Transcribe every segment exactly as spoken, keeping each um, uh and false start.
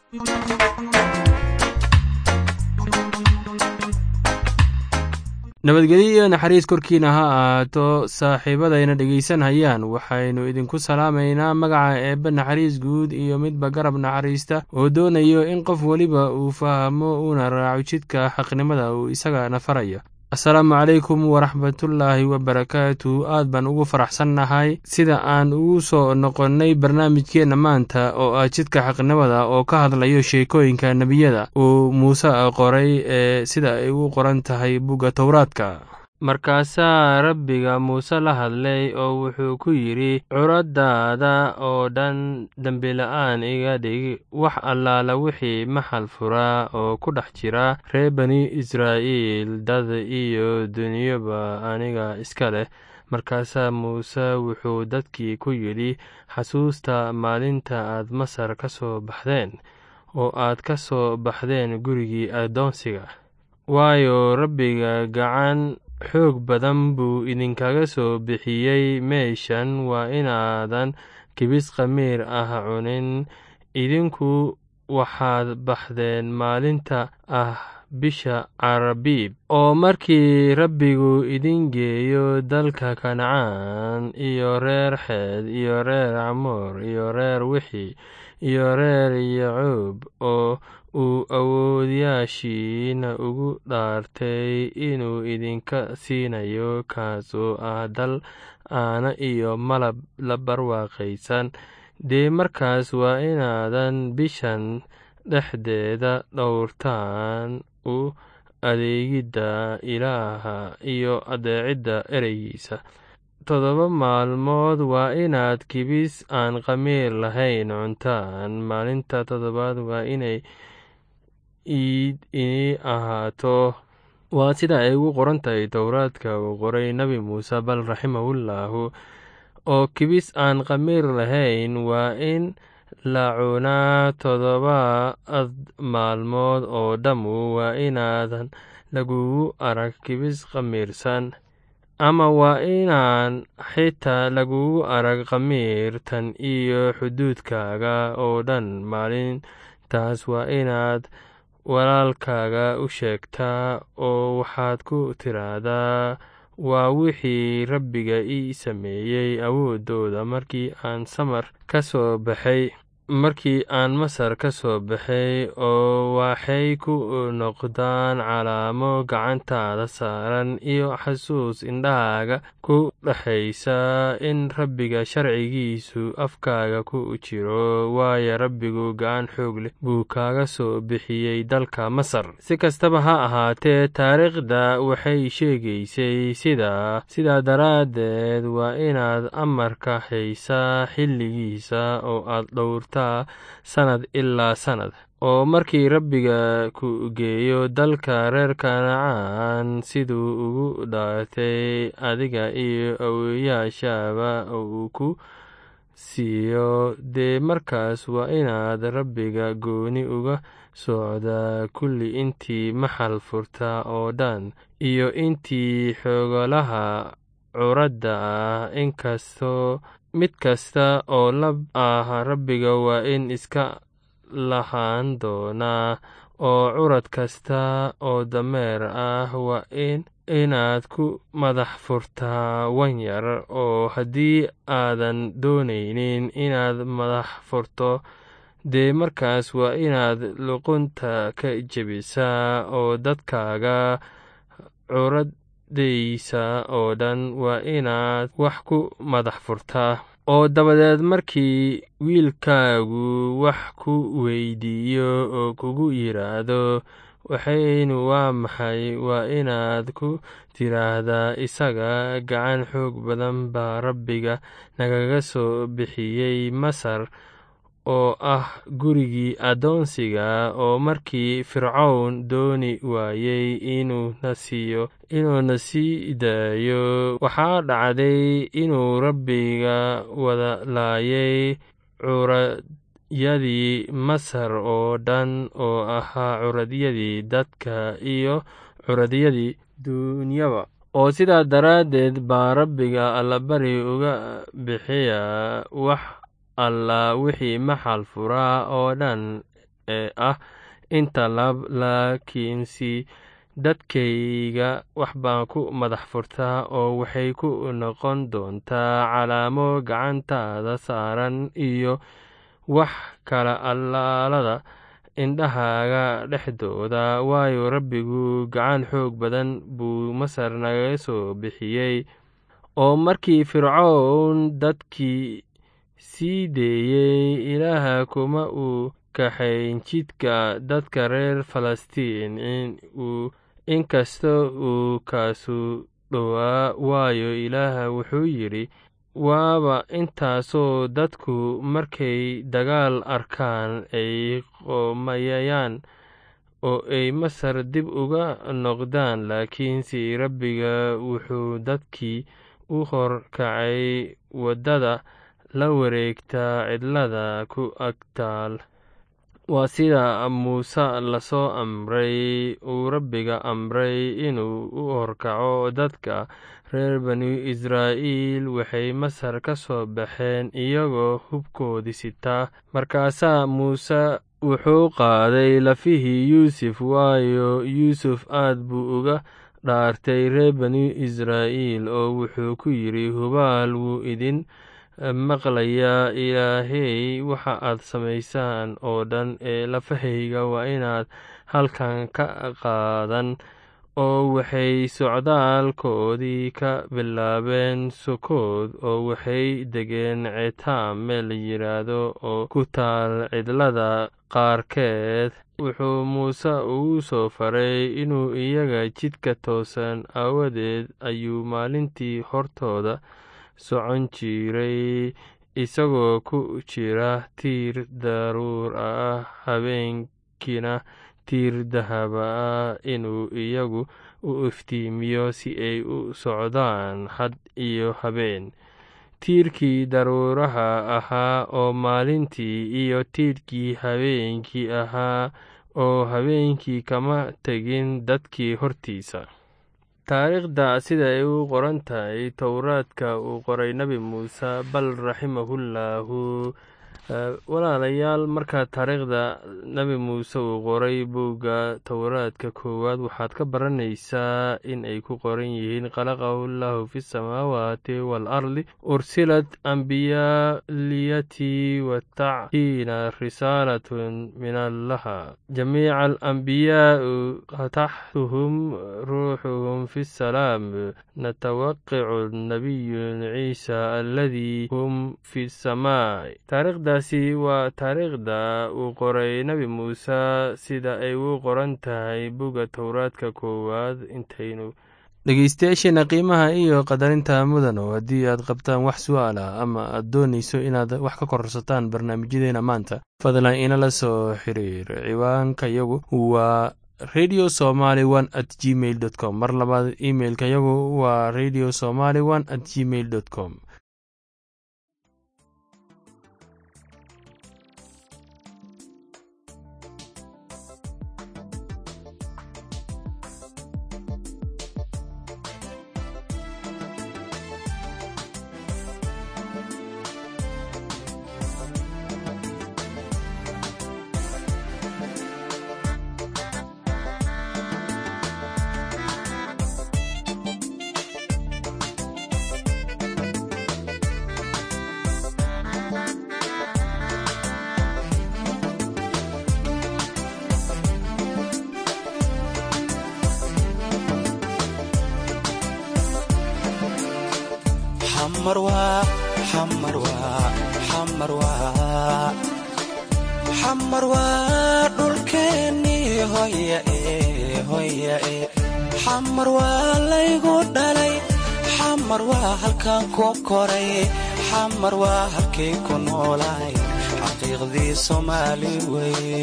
nabadgelyo iyo naxariis korkiina ha ahaato saaxiibadayna dhegaysanayaan. waxaynu idinku salaamaynaa magaca eebbe naxariis guud iyo midba garab naxariista oo doonayo in qof weliba uu fahmo uuna raaco jidka xaqnimada uu isagana farayo. asalaamu calaykum waraxmatullaahi wabarakaatu. aad baan ugu faraxsannahay sida aan ugu soo noqonnay barnaamijkeenna maanta oo ah jidka xaqnimada oo ka hadlayo sheekooyinka nebiyada uu muuse qoray ee sida ay u qoran tahay bugga towraadka. markaasaa rabbiga muuse la hadlay oo wuxuu ku yidhi, curadaada oo dhan dembila'aan iga dhig, wax allaala wixii maxal furaa oo ku dhex jira reer bani israa'iil, dad iyo dunyoba aniga iska leh. markaasaa muuse wuxuu dadkii ku yidhi, xasuusta maalinta aad masar ka soo baxdeen oo aad ka soo baxdeen gurigii addoonsiga, waayo rabbiga gacan xoog badan buu idinkaga soo bixiyey meeshan. waa inaadan kibis khamiir ah cunin. idinku waxaad baxdeen maalinta ah bisha carabiib, oo markii rabbigu idin geeyo dalka kancaan iyo reer xeed iyo reer camoor iyo reer wixi iyo reer yacoob oo uu awoodyaashiina ugu dhaartay inuu idinka siinayo, kaas oo ah dal caano iyo malab la barwaaqaysan, dee markaas waa inaadan bishan dhexdeeda dhowrtaan u adeegidda ilaaha iyo adeecidda ereygiisa. toddoba maalmood waa inaad kibis aan khamiir lahayn cuntaan. maalinta toddobaad waa inay iid ini ahaato. waa sida ay ugu qoran tahay towraadka uu qoray nebi muuse bal raximahullahu. oo kibis aan khamiir lahayn waa in la cunaa toddoba maalmood oo dhammu. waa inaadan lagugu arag kibis khamiirsan, ama waa inaan xitaa lagugu arag khamiir tan iyo xuduudkaaga oo dhan. maalintaas waa inaad walaalkaaga u sheegtaa oo waxaad ku tiraahdaa, waa wixii rabbiga ii sameeyey awooddooda markii aan samar ka soo baxay markii aan masar ka soo baxay, oo waxay ku noqdaan calaamo gacantaada saaran iyo xasuus indhahaaga ku dhexaysa in rabbiga sharcigiisu afkaaga ku jiro, waayo rabbigu gacan xoog leh buu kaaga soo bixiyey dalka masar. si kastaba ha ahaatee, taariikhda waxay sheegaysay sidaa sidaa daraaddeed waa inaad amarka haysaa xilligiisa oo aad dhowrtaa sanad ilaa sanad. oo markii rabbiga ku geeyo dalka reer kancaan siduu ugu dhaartay adiga iyo awoowayaashaaba oo uu ku siiyo, dee markaas waa inaad rabbiga gooni uga socdaa kulli intii maxal furta oo dhan iyo intii xoogolaha curadda ah, inkastoo mid kasta oo lab ah rabbiga waa in iska lahaan doonaa, oo curad kasta oo dameer ah waa in inaad ku madax furtaa wan yar. oo haddii aadan doonaynin inaad madax furto, dee markaas waa inaad luqunta ka jebisaa, oo dadkaaga curad daysa oo dhan waa inaad wax ku madax furtaa. oo dabadeed markii wiilkaagu wax ku weydiiyo oo kugu yiraahdo, waxaynu waa maxay, waa inaad ku tiraahdaa isaga, gacan xoog badan baa rabbiga nagaga soo bixiyey masar oo ah gurigii addoonsiga. oo markii fircown dooni waayey inuu na siiyo inuu na sii daayo, waxaa dhacday inuu rabbiga wada laayay curadyadii masar oo dhan, oo ahaa curadyadii dadka iyo curadyadii duunyaba. oo sidaa daraaddeed baa rabbiga allabari uga bixiya wax alla wixii maxal furaa oo dhan ee ah inta lab laakiinse dadkayga wax baan ku madax furtaa oo waxay ku noqon doontaa calaamo gacantaada saaran iyo wax kala allaalada indhahaaga dhexdooda waayo rabbigu gacan xoog badan buu masar naga soo bixiyey oo markii fircoon dadkii sii deeyey ilaaha kuma uu kaxayn jidka dadka reer falastiin in uu inkasta uu kaasu dhowaa waayo ilaaha wuxuu yidhi waaba intaasoo dadku markay dagaal arkaan ay qoomayayaan oo ay masar dib uga noqdaan laakiinse rabbiga wuxuu dadkii u horkacay waddada la wareegta cidlada ku agtaal waa sida muuse lasoo amray uu rabbiga amray inuu u horkaco dadka reer banu israa'iil waxay masar ka soo baxeen iyagoo hubkoodii sitaa markaasaa muuse wuxuu qaaday lafihii yuusuf waayo yuusuf aad buu uga dhaartay reer banu israa'iil oo wuxuu ku yidhi hubaal wuu idin maqlayaa ilaahey waxa aad samaysaan oo dhan ee lafahayga waa inaad halkan ka qaadan oo waxay socdaalkoodii ka bilaabeen sukood oo waxay degeen ceetaam meel la yidhaahdo oo ku taal cidlada qaarkeed wuxuu muuse ugu soo faray inuu iyaga jidka toosan aawadeed ayuu maalintii hortooda socon jiray isagoo ku jira tiir daruur ah habeenkiina tiir dahaba ah inuu iyagu u iftiimiyo si ay u socdaan had iyo habeen tiirkii daruuraha ahaa oo maalintii iyo tiirkii habeenkii ahaa oo habeenkii kama tegin dadkii hortiisa taariikhda sida ay u qoran tahay towraadka uu qoray nebi muuse bal raximahullaahu walaalayaal markaa taariikhda nebi muuse uu qoray buugga towraadka koowaad waxaad ka baranaysaa in ay ku qoran yihiin khalaqahu llaahu fi samaawaati waalardi ursilad ambiyaa liyati watactiina risaalatun min allaha jamiica alambiyaau taxtuhum ruuxuhum fi salaam natawaqicu nabiyun ciisa aladii hum fi samaa taariikhdaasi waa taariikhda uu qoray nebi muuse sida ay u qoran tahay buugga towraadka koowaad intaynu dhegeystayaasheena qiimaha iyo qadarinta mudano haddii aad qabtaan wax su-aal ah ama aad doonayso inaad wax ka kororsataan barnaamijyadeena maanta fadlan inala soo xiriir ciwaanka yagu waa radio somaly one at gmail dot com mar labaad imailka yagu waa radio somaly one at gmail dot com xamar waa dhulkeennii hoya e hoya e xamar waa laygu dhalay xamar waa halkan ku koray xamar waa halkay ku noolaay xaqiiqdii soomaali wey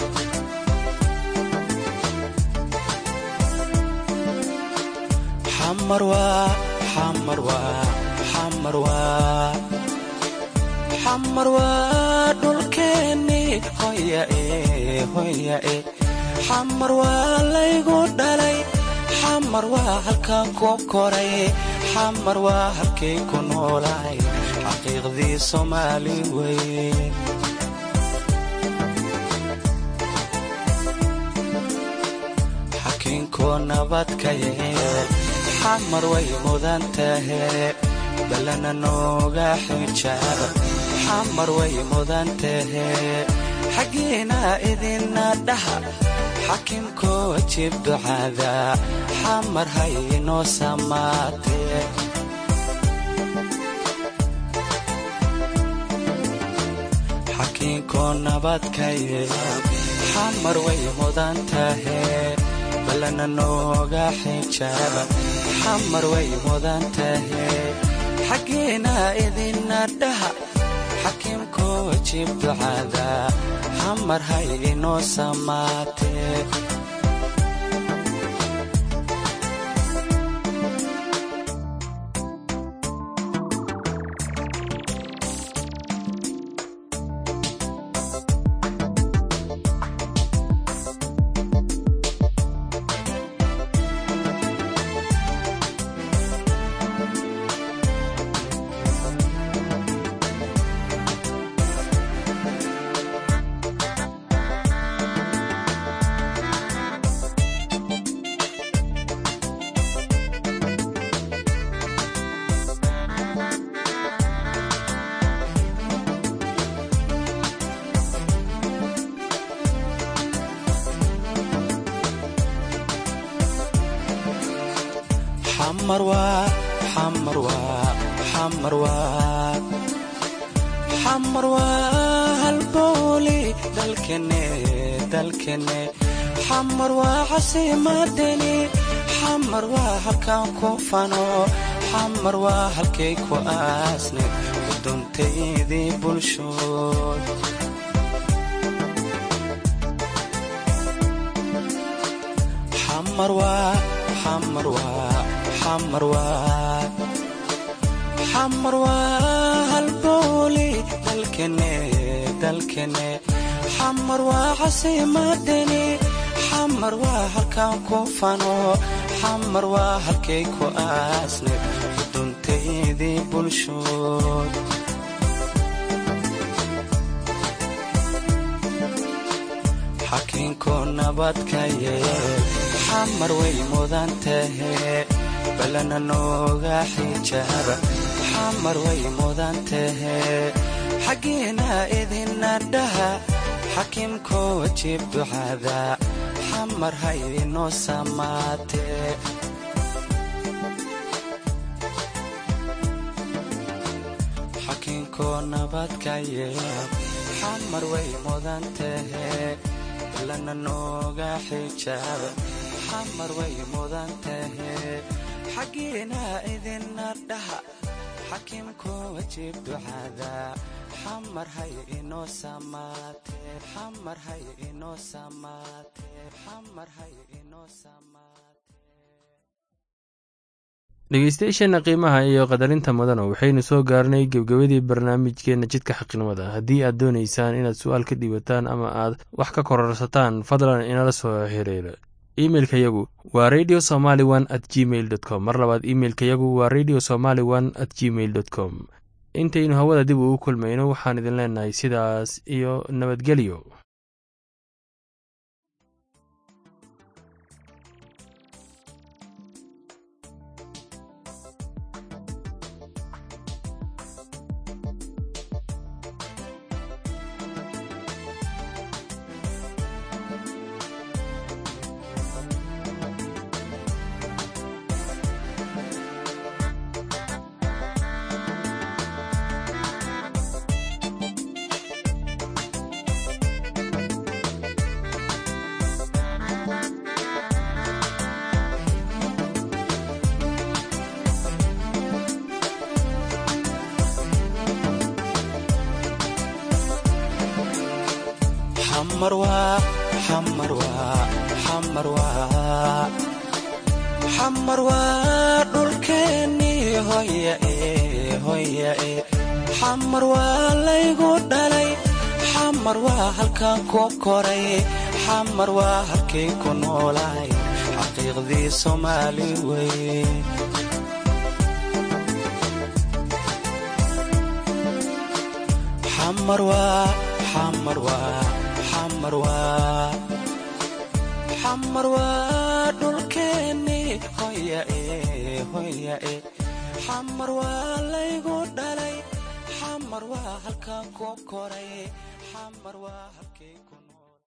xamar waa xamar waa xamar waa xamar waa dhulkeennii hoya e hoya e xamar waa laygu dhalay xamar waa halkan ku koray xamar waa halkay ku noolaay xaqiiqdii soomaali wey nabadka yeel xamar way mudan tahay balana nooga xijaaba xamar way mudan tahay xageena idina dhaha xakimko jib ducada xamar hayno samaatee xakinko nabadka yeel xamar way mudan tahay balana nooga xijaaba xamar way mudan tahay xageena idina dhaha xakimko jib ducada xamar hayno samaatee حمر واد حمر واد حمر واد حمر واد هالبولي دلكني دلكني حمر واد عاصمتني حمر واد هالكان كوفانو حمر واد هالكيك واسني ودنتيدي بلشود حمر واد حمر واد حمر واد حمر واد هالبولي دلكني دلكني حمر واد عاصمتني حمر واد هالكان كوفانو حمر واد هالكيك واسني ودنتيدي بلشود حكينكو نبادك يeel حمر way mudan tahay balana nooga xijaaba xamar way mudan tahay xageena idina dhaha xakimko jib ducada xamar hayno samaatee xakinko nabadka yeel xamar way mudan tahay balana nooga xijaaba xamar way mudan tahay xageena idina dhaha xakimko jib ducada xamar hayno samaatee xamar hayno samaatee xamar hayno samaatee dhegeystayaasheena qiimaha iyo qadarinta mudana waxaynu soo gaarnay gebgabadii barnaamijkeena jidka xaqnimada haddii aad doonaysaan inaad su-aal ka dhiibataan ama aad wax ka kororsataan fadlan inala soo xiriira imailka yagu waa radio somaly one at gmail dot com mar labaad imailka yagu waa radio somaly one at gmail dot com intaynu hawada dib ugu kulmayno waxaan idin leenahay sidaas iyo nabadgelyo حمر واد حمر واد حمر واد حمر واد دلكني هويا ايه هويا ايه حمر واد laygu dhalay حمر واد halkan ku koray حمر واد halkay ku noolay xaqiiqdii Soomaali way حمر واد حمر واد حمر واد حمر واد دلكني hoya ee hoya ee xamar waa laygu dhalay xamar waa halkaan ku koray xamar waa halkay ku